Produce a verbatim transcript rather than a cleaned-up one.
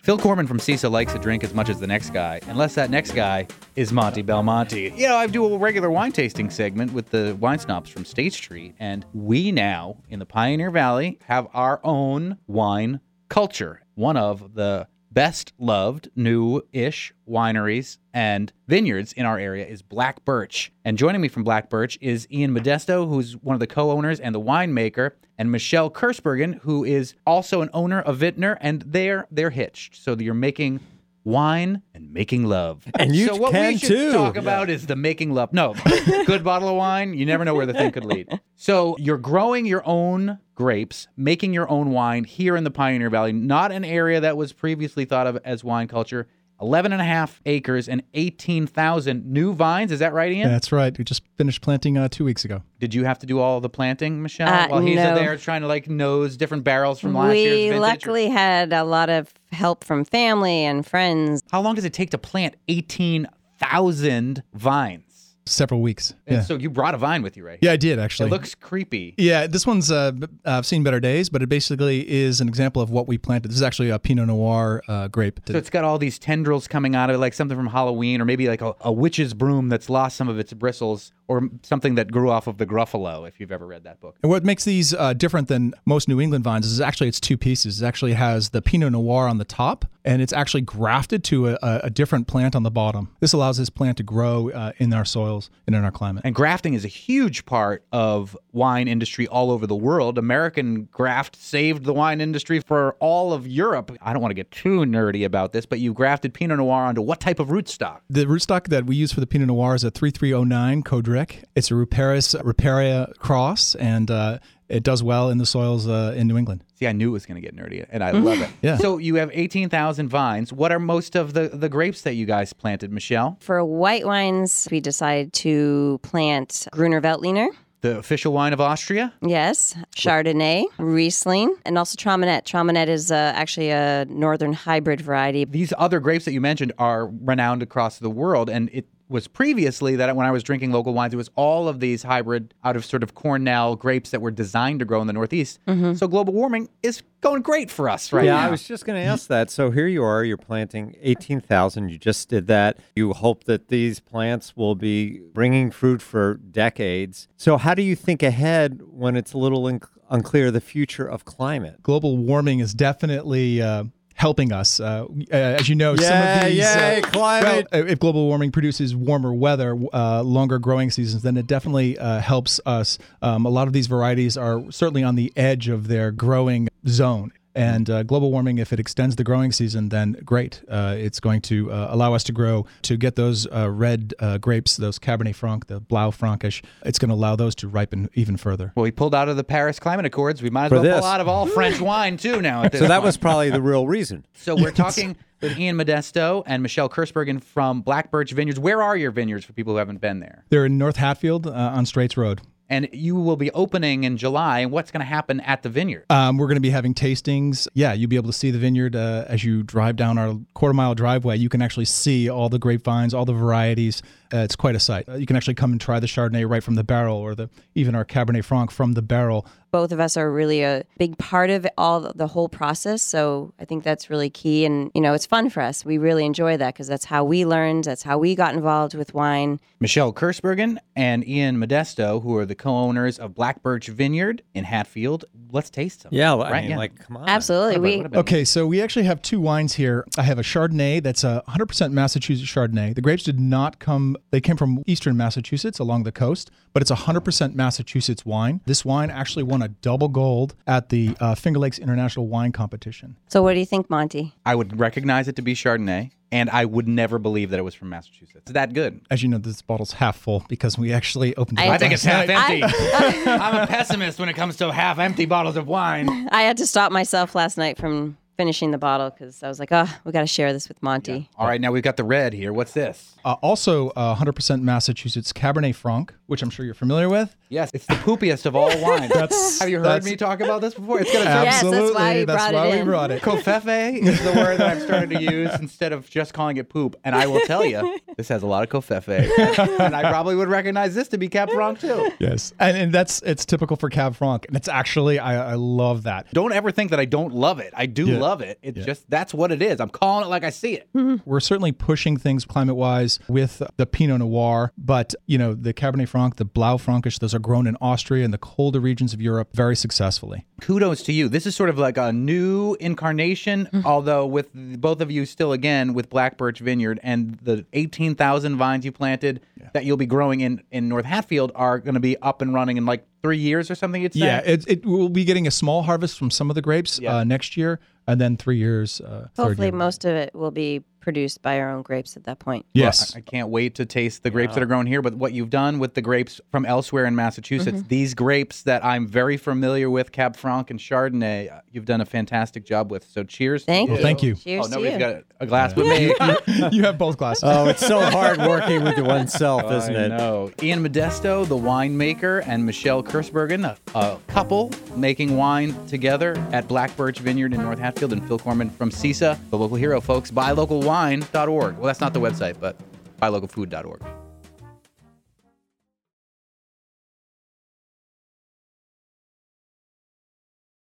Phil Corman from CISA likes a drink as much as the next guy, unless that next guy is Monty Belmonte. You know, I do a regular wine tasting segment with the wine snobs from State Street, and we now, in the Pioneer Valley, have our own wine culture. One of the best loved new-ish wineries and vineyards in our area is Black Birch. And joining me from Black Birch is Ian Modesto, who's one of the co-owners and the winemaker, and Michelle Kersbergen, who is also an owner of Vintner, and they're they're hitched. So you're making wine and making love. And you so what can we should too. talk about is the making love. No, good bottle of wine, you never know where the thing could lead. So you're growing your own grapes, making your own wine here in the Pioneer Valley, not an area that was previously thought of as wine culture. eleven and a half acres and eighteen thousand new vines. Is that right, Ian? That's right. We just finished planting uh, two weeks ago. Did you have to do all the planting, Michelle? Uh, While he's no. there trying to like nose different barrels from last we year's vintage? luckily had a lot of help from family and friends. How long does it take to plant eighteen thousand vines? Several weeks. And Yeah. so you brought a vine with you, right? Yeah, I did actually. It looks creepy. Yeah, this one's, uh, b- I've seen better days, but it basically is an example of what we planted. This is actually a Pinot Noir uh, grape. So it's got all these tendrils coming out of it, like something from Halloween, or maybe like a, a witch's broom that's lost some of its bristles, or something that grew off of the Gruffalo, if you've ever read that book. And what makes these uh, different than most New England vines is actually it's two pieces. It actually has the Pinot Noir on the top, and it's actually grafted to a, a different plant on the bottom. This allows this plant to grow uh, in our soils and in our climate. And grafting is a huge part of wine industry all over the world. American graft saved the wine industry for all of Europe. I don't want to get too nerdy about this, but you grafted Pinot Noir onto what type of rootstock? The rootstock that we use for the Pinot Noir is a three three oh nine Codric. It's a Ruperis Riparia cross, and uh, it does well in the soils uh, in New England. See, I knew it was going to get nerdy, and I love it. Yeah. So you have eighteen thousand vines. What are most of the, the grapes that you guys planted, Michelle? For white wines, we decided to plant Gruner Veltliner. The official wine of Austria? Yes, Chardonnay, Riesling, and also Traminette. Traminette is uh, actually a northern hybrid variety. These other grapes that you mentioned are renowned across the world, and it was previously that when I was drinking local wines, it was all of these hybrid out of sort of Cornell grapes that were designed to grow in the Northeast. Mm-hmm. So global warming is going great for us right yeah, now. I was just going to ask that. So here you are, you're planting eighteen thousand. You just did that. You hope that these plants will be bringing fruit for decades. So how do you think ahead when it's a little un- unclear the future of climate? Global warming is definitely uh, helping us. Uh, uh, as you know, Yeah, some of these... yay, uh, climate. Well, if global warming produces warmer weather, uh, longer growing seasons, then it definitely uh, helps us. Um, a lot of these varieties are certainly on the edge of their growing zone. And uh, global warming, if it extends the growing season, then great. Uh, it's going to uh, allow us to grow, to get those uh, red uh, grapes, those Cabernet Franc, the Blau Frankish. It's going to allow those to ripen even further. Well, we pulled out of the Paris Climate Accords. We might as For well this. pull out of all French wine, too, now at this So that point. was probably the real reason. So we're talking with Ian Modesto and Michelle Kersbergen from Black Birch Vineyards. Where are your vineyards for people who haven't been there? They're in North Hatfield uh, on Straits Road. And you will be opening in July. And what's going to happen at the vineyard? Um, we're going to be having tastings. Yeah, you'll be able to see the vineyard uh, as you drive down our quarter mile driveway. You can actually see all the grapevines, all the varieties. Uh, it's quite a sight. Uh, you can actually come and try the Chardonnay right from the barrel, or the even our Cabernet Franc from the barrel. Both of us are really a big part of all the whole process, so I think that's really key. And you know, it's fun for us. We really enjoy that because that's how we learned. That's how we got involved with wine. Michelle Kersbergen and Ian Modesto, who are the co-owners of Black Birch Vineyard in Hatfield. Let's taste some. Yeah, I right? mean, Yeah. like, come on. Absolutely, What we. about- what about- Okay, so we actually have two wines here. I have a Chardonnay that's a one hundred percent Massachusetts Chardonnay. The grapes did not come, they came from eastern Massachusetts along the coast, but it's a one hundred percent Massachusetts wine. This wine actually won a double gold at the uh, Finger Lakes International Wine Competition. So, what do you think, Monty? I would recognize it to be Chardonnay, and I would never believe that it was from Massachusetts. It's that good. As you know, this bottle's half full because we actually opened it I up I think it's last half night. empty. I'm a pessimist when it comes to half empty bottles of wine. I had to stop myself last night from finishing the bottle because I was like, oh, we got to share this with Monty. All right, now we've got the red here. What's this? Uh, also, uh, one hundred percent Massachusetts Cabernet Franc, which I'm sure you're familiar with. Yes, it's the poopiest of all wines. That's- Have you heard that's- me talk about this before? It's got a Yes, that's Absolutely, why we that's brought it why we in. brought it. Covfefe is the word that I've started to use instead of just calling it poop. And I will tell you, this has a lot of Covfefe. And I probably would recognize this to be Cab Franc too. Yes, and, and that's it's typical for Cab Franc, and it's actually I, I love that. Don't ever think that I don't love it. I do Yeah. love it. It's just, that's what it is. I'm calling it like I see it. We're certainly pushing things climate-wise with the Pinot Noir, but, you know, the Cabernet Franc, the Blaufränkisch, those are grown in Austria and the colder regions of Europe very successfully. Kudos to you. This is sort of like a new incarnation, although with both of you still, again, with Black Birch Vineyard and the eighteen thousand vines you planted yeah. that you'll be growing in, in North Hatfield are going to be up and running in like three years or something, you'd say? Yeah, it, it will be getting a small harvest from some of the grapes Yeah. uh, next year, and then three years. Uh, third Hopefully, year. most of it will be produced by our own grapes at that point. Yes. Well, I I can't wait to taste the grapes that are grown here. But what you've done with the grapes from elsewhere in Massachusetts, these grapes that I'm very familiar with, Cab Franc and Chardonnay, uh, you've done a fantastic job with. So cheers. to Thank Well, you. thank you. Cheers Oh, to nobody's you. got a glass but me. You have both glasses. Oh, it's so hard working with oneself, isn't I it? know. Ian Modesto, the winemaker, and Michelle Kursbergen, a, a couple making wine together at Black Birch Vineyard in North Hatfield, and Phil Corman from CISA, the local hero, folks. buy local wine dot org. Well, that's not the website, but buy local food dot org.